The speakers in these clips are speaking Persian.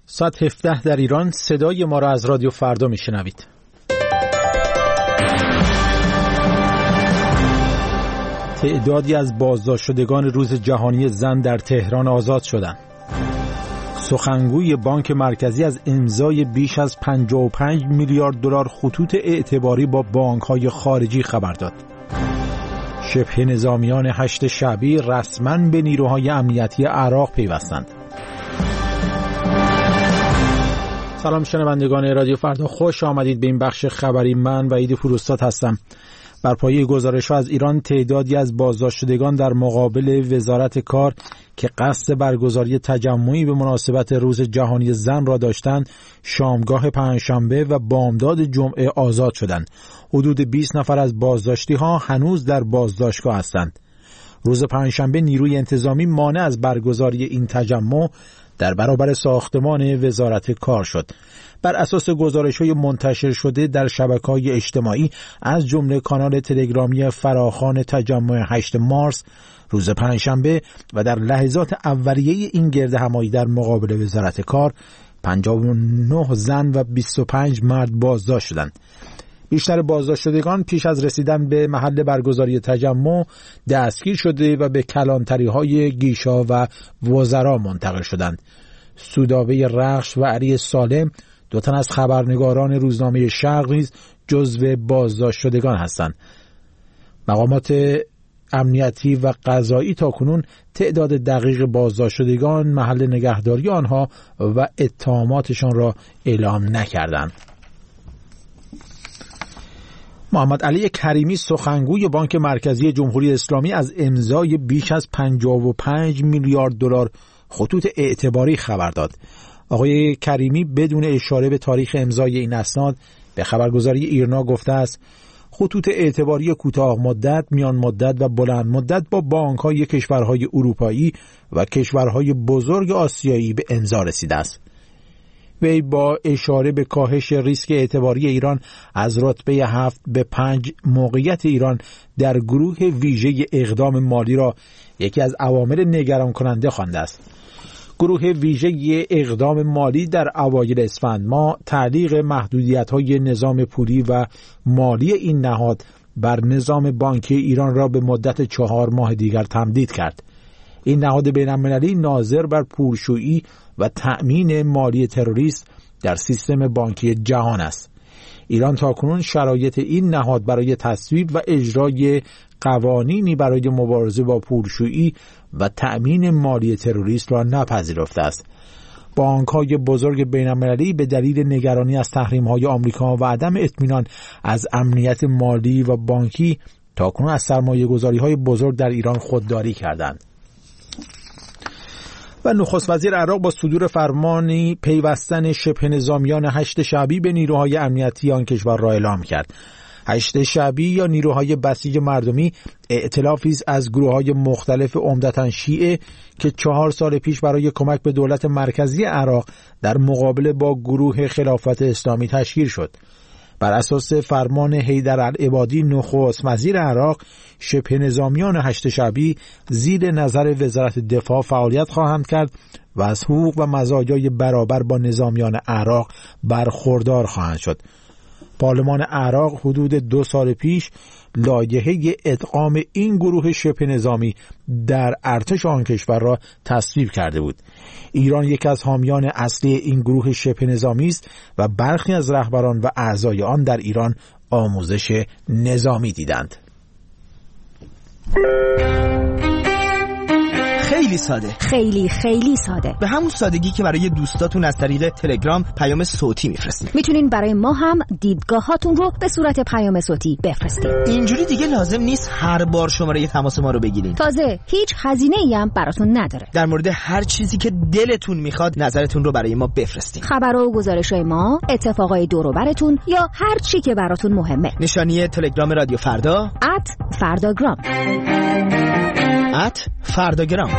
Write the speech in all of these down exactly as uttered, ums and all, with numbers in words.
ساعت هفده در ایران. صدای ما را از رادیو فردا میشنوید. تعدادی از بازداشت شدگان روز جهانی زن در تهران آزاد شدند. سخنگوی بانک مرکزی از امضای بیش از پنجاه و پنج میلیارد دلار خطوط اعتباری با بانک‌های خارجی خبر داد. شبه نظامیان هشت شعبی رسما به نیروهای امنیتی عراق پیوستند. سلام شنوندگان رادیو فردا، خوش آمدید به این بخش خبری. من وحید فروستاد هستم. بر پایه گزارش‌ها از ایران، تعدادی از بازداشت شدگان در مقابل وزارت کار که قصد برگزاری تجمعی به مناسبت روز جهانی زن را داشتند، شامگاه پنجشنبه و بامداد جمعه آزاد شدند. حدود بیست نفر از بازداشتی‌ها هنوز در بازداشتگاه هستند. روز پنجشنبه نیروی انتظامی مانع از برگزاری این تجمع در برابر ساختمان وزارت کار شد. بر اساس گزارش‌های منتشر شده در شبکه‌های اجتماعی از جمله کانال تلگرامی فراخوان تجمع هشت مارس، روز پنجشنبه و در لحظات اولیه این گردهمایی در مقابل وزارت کار، پنجاه و نه زن و بیست و پنج مرد بازداشت شدند. بیشتر بازداشت شدگان پیش از رسیدن به محل برگزاری تجمع دستگیر شده و به کلانتری‌های گیشا و وزرا منتقل شدند. سودابه رخش و علی سالم، دو تن از خبرنگاران روزنامه شرق، نیز جزو بازداشت شدگان هستند. مقامات امنیتی و قضایی تاکنون تعداد دقیق بازداشت شدگان، محل نگهداری آنها و اتهاماتشان را اعلام نکردند. محمد علی کریمی، سخنگوی بانک مرکزی جمهوری اسلامی، از امضای بیش از پنجاه و پنج میلیارد دلار خطوط اعتباری خبر داد. آقای کریمی بدون اشاره به تاریخ امضای این اسناد به خبرگزاری ایرنا گفته است خطوط اعتباری کوتاه مدت، میان مدت و بلند مدت با بانک‌های کشورهای اروپایی و کشورهای بزرگ آسیایی به امضا رسیده است. وی با اشاره به کاهش ریسک اعتباری ایران از رتبه هفت به پنج، موقعیت ایران در گروه ویژه اقدام مالی را یکی از عوامل نگران کننده خوانده است. گروه ویژه اقدام مالی در اوایل اسفند ماه تعلیق محدودیت‌های نظام پولی و مالی این نهاد بر نظام بانکی ایران را به مدت چهار ماه دیگر تمدید کرد. این نهاد بین‌المللی ناظر بر پولشویی و تأمین مالی تروریست در سیستم بانکی جهان است. ایران تاکنون شرایط این نهاد برای تصویب و اجرای قوانینی برای مبارزه با پولشویی و تأمین مالی تروریست را نپذیرفته است. بانک‌های بزرگ بین‌المللی به دلیل نگرانی از تحریم‌های آمریکا و عدم اطمینان از امنیت مالی و بانکی تاکنون از سرمایه‌گذاری‌های بزرگ در ایران خودداری کردند. و نخست وزیر عراق با صدور فرمانی پیوستن شبه نظامیان هشت شعبی به نیروهای امنیتی آن کشور را اعلام کرد. هشت شعبی یا نیروهای بسیج مردمی ائتلافی است از گروه‌های مختلف عمدتاً شیعه که چهار سال پیش برای کمک به دولت مرکزی عراق در مقابله با گروه خلافت اسلامی تشکیل شد. بر اساس فرمان حیدر العبادی نخست وزیر عراق، شبه نظامیان هشت شعبی زیر نظر وزارت دفاع فعالیت خواهند کرد و از حقوق و مزایای برابر با نظامیان عراق برخوردار خواهند شد. پارلمان عراق حدود دو سال پیش لایحه ادغام این گروه شبه نظامی در ارتش آن کشور را تصویب کرده بود. ایران یکی از حامیان اصلی این گروه شبه نظامی است و برخی از رهبران و اعضای آن در ایران آموزش نظامی دیدند. خیلی ساده، خیلی خیلی ساده، به همون سادگی که برای دوستاتون از طریق تلگرام پیام صوتی میفرستید. میتونین برای ما هم دیدگاهاتون رو به صورت پیام صوتی بفرستید. اینجوری دیگه لازم نیست هر بار شماره تماس ما رو بگیرین. تازه هیچ هزینه‌ای هم براتون نداره. در مورد هر چیزی که دلتون میخواد نظرتون رو برای ما بفرستید. خبرها و گزارش‌های ما، اتفاقای دور و براتون یا هر چی که براتون مهمه. نشانی تلگرام رادیو فردا ات فرداگرام ات فرداگرام.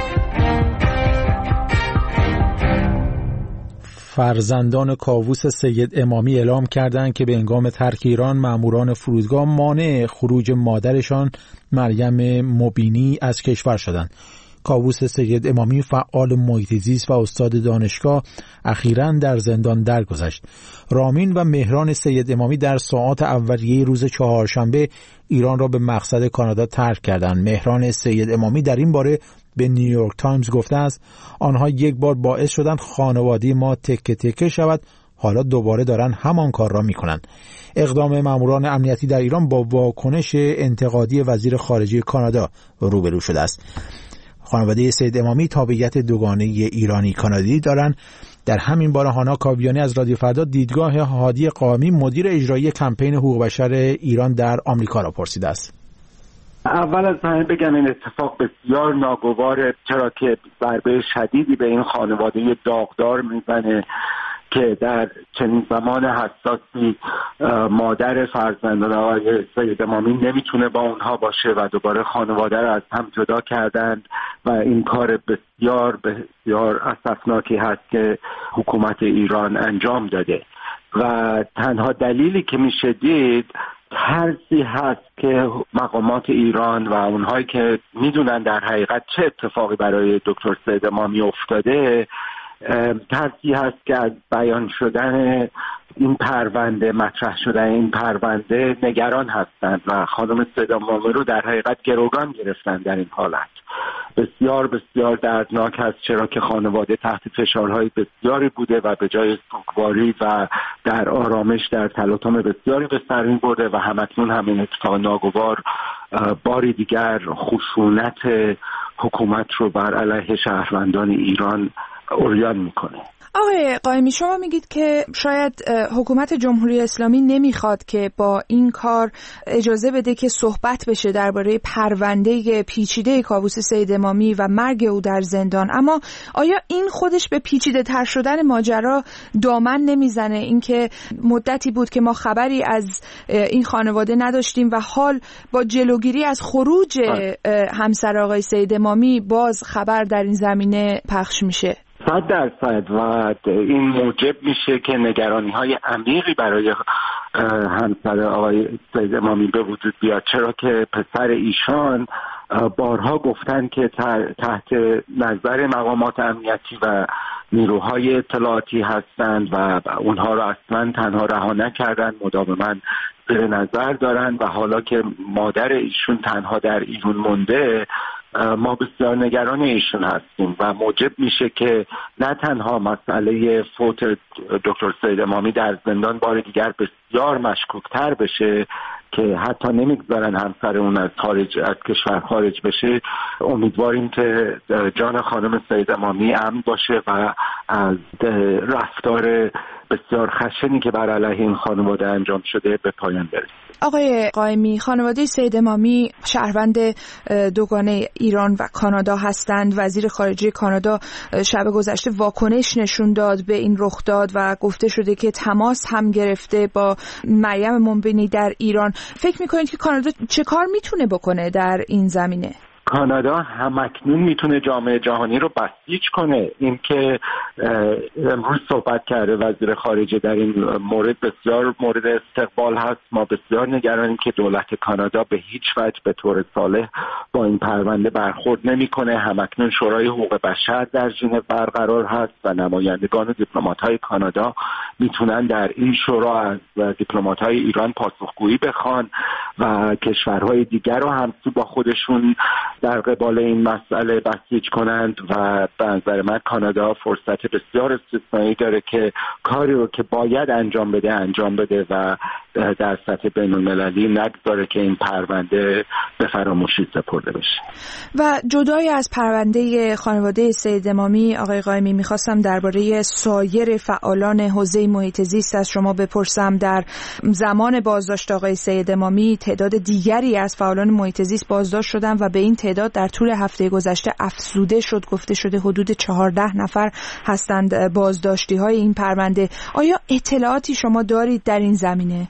فرزندان کاووس سید امامی اعلام کردند که به هنگام ترک ایران ماموران فرودگاه مانع خروج مادرشان مریم مبینی از کشور شدند. کاووس سید امامی فعال محیط زیست و استاد دانشگاه اخیراً در زندان درگذشت. رامین و مهران سید امامی در ساعات اولیه روز چهارشنبه ایران را به مقصد کانادا ترک کردند. مهران سید امامی در این باره به نیویورک تایمز گفته است آنها یک بار باعث شدند خانواده ما تکه تکه شود، حالا دوباره دارن همان کار را میکنن. اقدام ماموران امنیتی در ایران با واکنش انتقادی وزیر خارجه کانادا روبرو شده است. خانواده سید امامی تابعیت دوگانه ایرانی کانادایی دارند. در همین باره هانا کاویانی از رادیو فردا دیدگاه هادی قائمی مدیر اجرایی کمپین حقوق بشر ایران در آمریکا را پرسیده است. اول از همه بگم این اتفاق بسیار ناگواره، چرا که ضربه شدیدی به این خانواده داغدار میزنه که در چنین زمان حساسی مادر فرزندان آقای سید امامی نمیتونه با اونها باشه و دوباره خانواده را از هم جدا کردند و این کار بسیار بسیار اسفناکی هست که حکومت ایران انجام داده و تنها دلیلی که میشه دید ترسی هست که مقامات ایران و اونهایی که میدونن در حقیقت چه اتفاقی برای دکتر سید امامی افتاده، ترسی هست که از بیان شدن این پرونده، مطرح شدن این پرونده نگران هستند و خانم سید امامی رو در حقیقت گروگان گرفتن. در این حالت بسیار بسیار دردناک هست، چرا که خانواده تحت فشارهای بسیاری بوده و به جای سوگواری و در آرامش در تلاطم بسیاری به سر می‌برده و همکنون همین اتفاق ناگوار باری دیگر خشونت حکومت رو بر علیه شهروندان ایران عریان میکنه. آقای قائمی، شما میگید که شاید حکومت جمهوری اسلامی نمیخواد که با این کار اجازه بده که صحبت بشه درباره پرونده پیچیده کاووس سید امامی و مرگ او در زندان، اما آیا این خودش به پیچیده تر شدن ماجرا دامن نمیزنه؟ اینکه مدتی بود که ما خبری از این خانواده نداشتیم و حال با جلوگیری از خروج همسر آقای سید امامی باز خبر در این زمینه پخش میشه. صد درصد و این موجب میشه که نگرانی‌های عمیقی برای همسر آقای سید امامی به وجود بیاد، چرا که پسر ایشان بارها گفتن که تحت نظر مقامات امنیتی و نیروهای اطلاعاتی هستند و اونها رو اصلا تنها رها نکردن، مداوما زیر نظر دارن و حالا که مادر ایشون تنها در ایران مونده ما بسیار نگران ایشون هستیم و موجب میشه که نه تنها مسئله فوت دکتر سید امامی در زندان بار دیگر بسیار مشکوکتر بشه که حتی نمیگذارن همسر اون از خارج از کشور خارج بشه. امیدواریم که جان خانم سید امامی امن باشه و از رفتار بسیار خشنی که بر علیه این خانواده انجام شده به پایان برسه. آقای قائمی، خانواده سید امامی شهروند دوگانه ایران و کانادا هستند. وزیر خارجه کانادا شب گذشته واکنش نشون داد به این رخداد و گفته شده که تماس هم گرفته با مریم مومبینی در ایران. فکر میکنید که کانادا چه کار میتونه بکنه در این زمینه؟ کانادا همکنون میتونه جامعه جهانی رو بسیج کنه. این که امروز صحبت کرده وزیر خارجه در این مورد بسیار مورد استقبال هست. ما بسیار نگرانیم که دولت کانادا به هیچ وجه به طور صالح با این پرونده برخورد نمیکنه. همکنون شورای حقوق بشر در ژنو برقرار هست و نمایندگان و دیپلمات‌های کانادا میتونن در این شورا از دیپلمات‌های ایران پاسخگویی بخوان و کشورهای دیگر رو همسو با خودشون در قبال این مسئله بسیج کنند و به نظر من کانادا فرصت بسیار استثنایی داره که کاری رو که باید انجام بده انجام بده و در سطح بین المللی نگذاره که این پرونده به فراموشی سپرده بشه. و جدای از پرونده خانواده سید امامی، آقای قائمی، میخواستم درباره سایر فعالان حوزه محیط زیست از شما بپرسم. در زمان بازداشت آقای سید امامی تعداد دیگری از فعالان محیط زیست بازداشت شدن و به این تعداد در طول هفته گذشته افزوده شد. گفته شده حدود چهارده نفر هستند بازداشتی های این پرونده. آیا اطلاعاتی شما دارید در این زمینه؟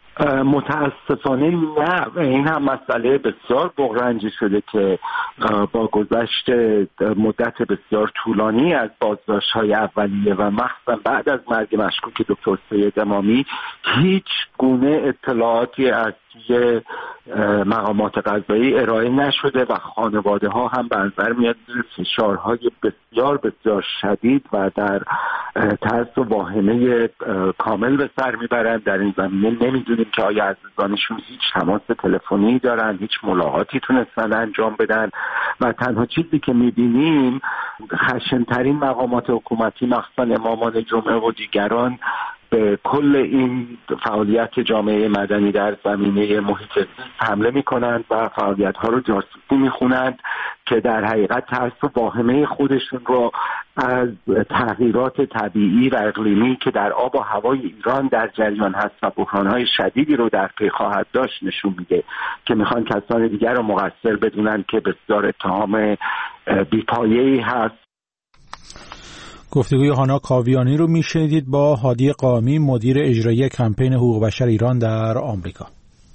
متاسفانه نه. این هم مسئله بسیار بغرنجی شده که با گذشت مدت بسیار طولانی از بازداشت‌های اولیه و مخصوصا بعد از مرگ مشکوک دکتر سید امامی هیچ گونه اطلاعاتی از توی مقامات قضایی ارائه نشده و خانواده ها هم به نظر میاد فشارهای بسیار بسیار شدید و در ترس و واهمه کامل به سر میبرند. در این زمینه نمیدونیم که آیا عزیزانشون هیچ تماس تلفنی دارن، هیچ ملاقاتی تونستن انجام بدن و تنها چیزی که میبینیم خشنترین مقامات حکومتی مخصوصا امامان جمعه و دیگران به کل این فعالیت جامعه مدنی در زمینه محیط زیست حمله میکنند و فعالیت ها رو جاسوسی میخونند که در حقیقت ترس و واهمه خودشون رو از تغییرات طبیعی و اقلیمی که در آب و هوای ایران در جریان هست و بحران‌های شدیدی رو در پی خواهد داشت نشون میده که میخوان کسان دیگر رو مقصر بدونن که بسیار اتهام بی‌پایه‌ای هست. گفتگوی هانا کاویانی رو میشنیدید با هادی قامی، مدیر اجرایی کمپین حقوق بشر ایران در آمریکا.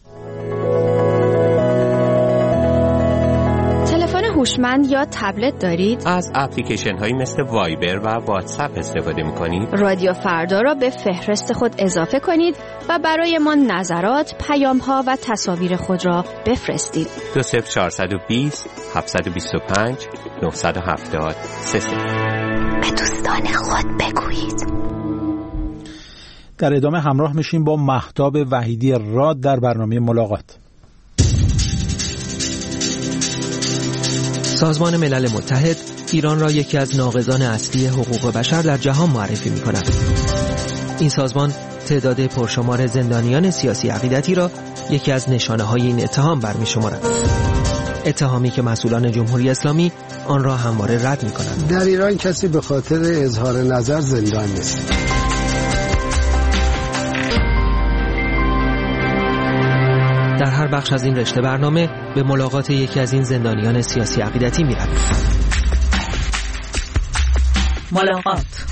تلفن هوشمند یا تبلت دارید؟ از اپلیکیشن هایی مثل وایبر و واتساپ استفاده میکنید؟ رادیو فردا را به فهرست خود اضافه کنید و برای ما نظرات، پیام ها و تصاویر خود را بفرستید. دو صفر چهارصد و بیست هفتصد و بیست و پنج نهصد و هفتاد سه صفر. به دوستان خود بگویید. در ادامه همراه میشیم با مهتاب وحیدی راد در برنامه ملاقات. سازمان ملل متحد ایران را یکی از ناقضان اصلی حقوق بشر در جهان معرفی می‌کند. این سازمان تعداد پرشمار زندانیان سیاسی عقیدتی را یکی از نشانه‌های این اتهام برمی‌شمارد. اتهامی که مسئولان جمهوری اسلامی آن را همواره رد می‌کنند. در ایران کسی به خاطر اظهار نظر زندان نیست. در هر بخش از این رشته برنامه به ملاقات یکی از این زندانیان سیاسی عقیدتی می‌رویم. ملاقات.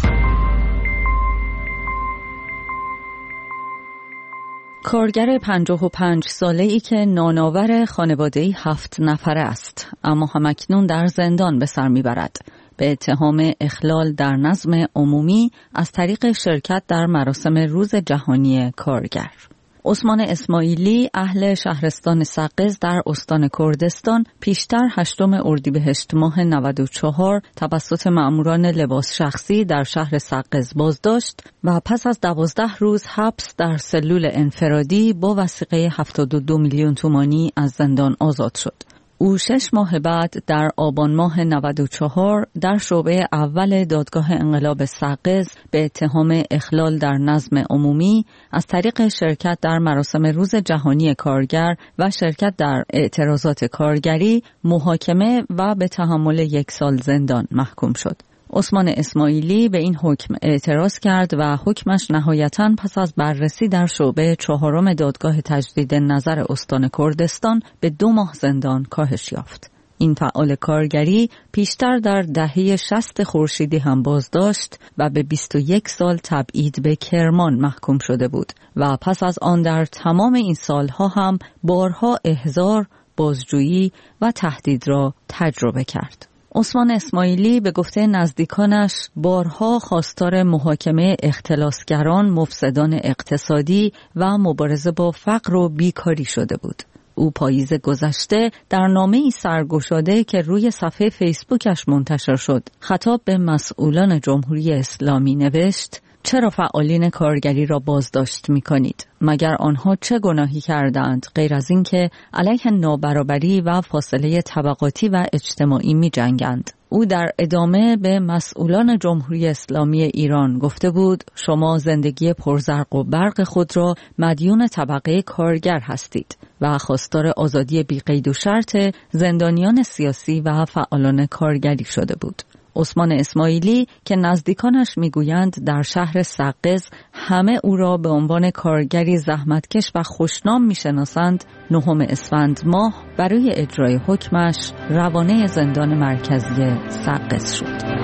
کارگر پنجاه و پنج ساله‌ای که نانآور خانواده‌ای هفت نفره است، اما همکنون در زندان به سر می‌برد به اتهام اخلال در نظم عمومی از طریق شرکت در مراسم روز جهانی کارگر. عثمان اسماعیلی اهل شهرستان سقز در استان کردستان پیشتر هشتم اردیبهشت ماه نود و چهار توسط مأموران لباس شخصی در شهر سقز بازداشت و پس از دوازده روز حبس در سلول انفرادی با وثیقه هفتاد و دو میلیون تومانی از زندان آزاد شد. او شش ماه بعد در آبان ماه نود و چهار در شعبه اول دادگاه انقلاب سقز به اتهام اخلال در نظم عمومی از طریق شرکت در مراسم روز جهانی کارگر و شرکت در اعتراضات کارگری محاکمه و به تحمل یک سال زندان محکوم شد. عثمان اسماعیلی به این حکم اعتراض کرد و حکمش نهایتاً پس از بررسی در شعبه چهارم دادگاه تجدید نظر استان کردستان به دو ماه زندان کاهش یافت. این فعال کارگری پیشتر در دهه شصت خورشیدی هم بازداشت و به بیست و یک سال تبعید به کرمان محکوم شده بود و پس از آن در تمام این سالها هم بارها احضار، بازجویی و تهدید را تجربه کرد. عثمان اسماعیلی به گفته نزدیکانش بارها خواستار محاکمه اختلاسگران، مفسدان اقتصادی و مبارزه با فقر و بیکاری شده بود. او پاییز گذشته در نامه‌ای سرگشاده که روی صفحه فیسبوکش منتشر شد، خطاب به مسئولان جمهوری اسلامی نوشت: چرا فعالین کارگری را بازداشت می کنید؟ مگر آنها چه گناهی کردند غیر از این که علیه نابرابری و فاصله طبقاتی و اجتماعی می جنگند؟ او در ادامه به مسئولان جمهوری اسلامی ایران گفته بود: شما زندگی پرزرق و برق خود را مدیون طبقه کارگر هستید و خواستار آزادی بی قید و شرط زندانیان سیاسی و فعالان کارگری شده بود. عثمان اسماعیلی که نزدیکانش میگویند در شهر سقز همه او را به عنوان کارگری زحمتکش و خوشنام میشناسند، نهم اسفند ماه برای اجرای حکمش روانه زندان مرکزی سقز شد.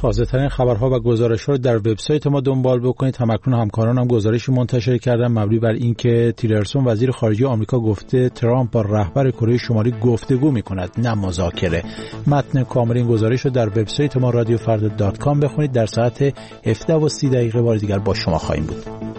تازه ترین خبرها و گزارش‌ها رو در وبسایت ما دنبال بکنید. همکنون همکاران هم گزارشی منتشر کردن مبنی بر اینکه تیلرسون وزیر خارجه آمریکا گفته ترامپ با رهبر کره شمالی گفتگو می‌کند نه مذاکره. متن کامل این گزارش رو در وبسایت ما رادیو فردا دات کام بخونید. در ساعت هفده و سی دقیقه بار دیگر با شما خواهیم بود.